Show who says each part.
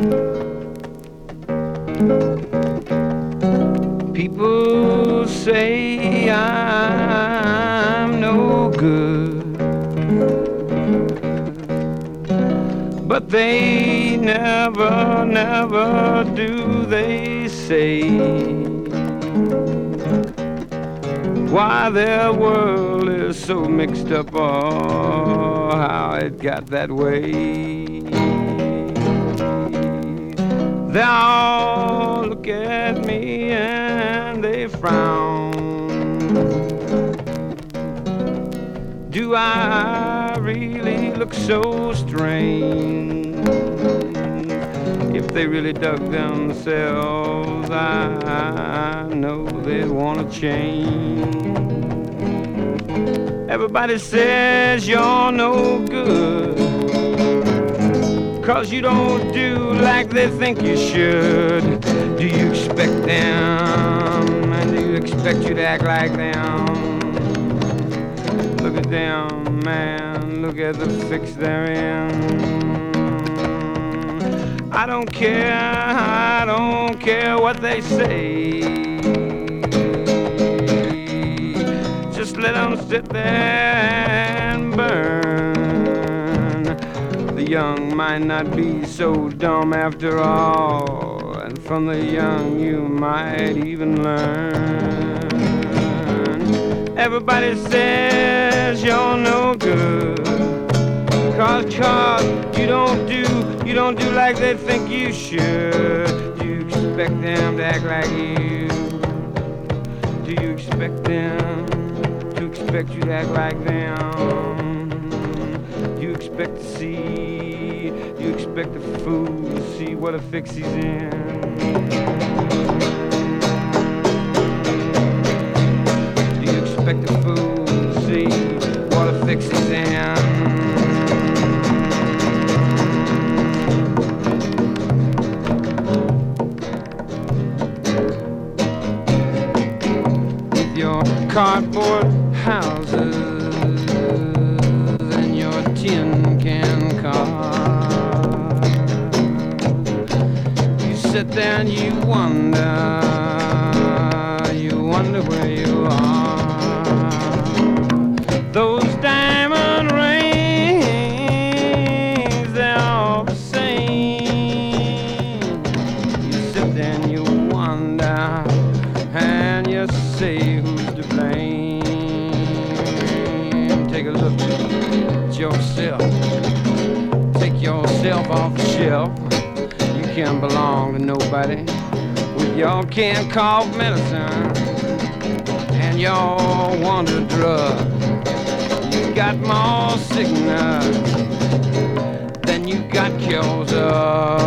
Speaker 1: People say I'm no good, but they never, never do. They say why their world is so mixed up, oh, how it got that way. They all look at me and they frown. Do I really look so strange? If they really dug themselves, I know they'd want to change. Everybody says you're no good, 'cause you don't do like they think you should. Do you expect them, and do you expect you to act like them? Look at them, man, look at the fix they're in. I don't care what they say. Just let them sit there and burn. The young might not be so dumb after all, and from the young you might even learn. Everybody says you're no good, cause you don't do like they think you should. Do you expect them to act like you? Do you expect them to expect you to act like them? You expect to see, you expect a fool to see what a fix he's in. Do you expect a fool to see what a fix he's in? Cardboard houses and your tin can cars. You sit there and you wonder where you are. Those diamond rings, they're all the same. You sit there and you wonder and you say, take a look at yourself. Take yourself off the shelf. You can't belong to nobody with your can't cough medicine and your wonder drug. You got more sickness than you got cures of.